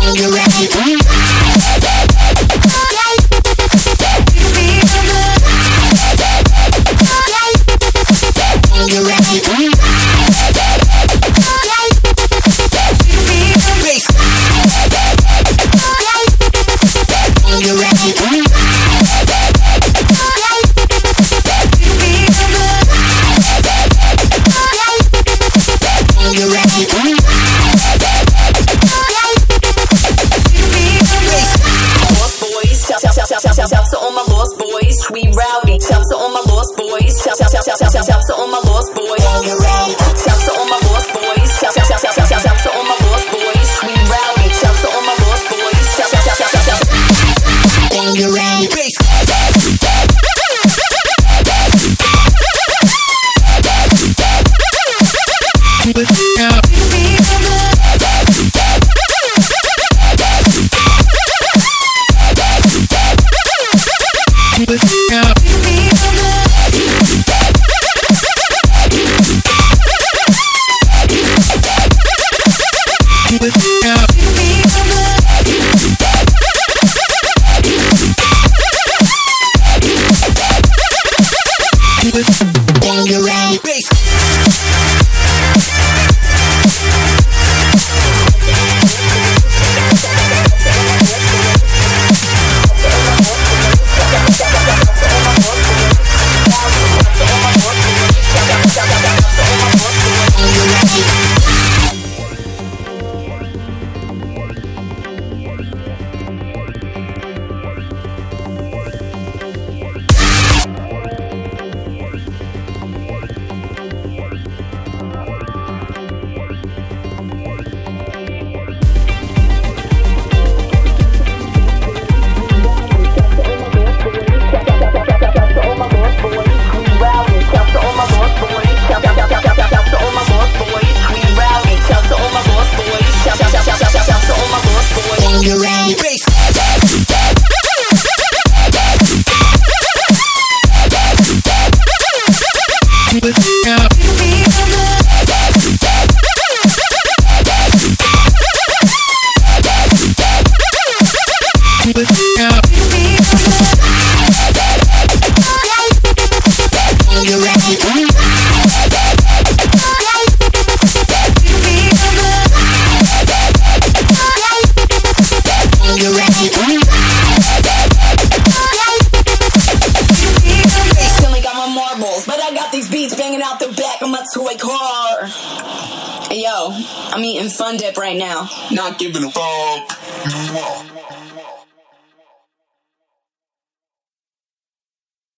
Shouts to all my lost boys, we rowdy. Shouts to all my lost boys. Shouts to all my lost boys. Shouts to all my lost boys. Shouts to all my lost boys, we rowdy. Shouts to all my lost boys. Shouts. When you're ready, bass. When you're ready, bass. You're ready, bass. You're ready. Still got my marbles, but I got these beats banging out the back of my toy car. Hey yo, I'm eating Fun Dip right now. Not giving a fuck.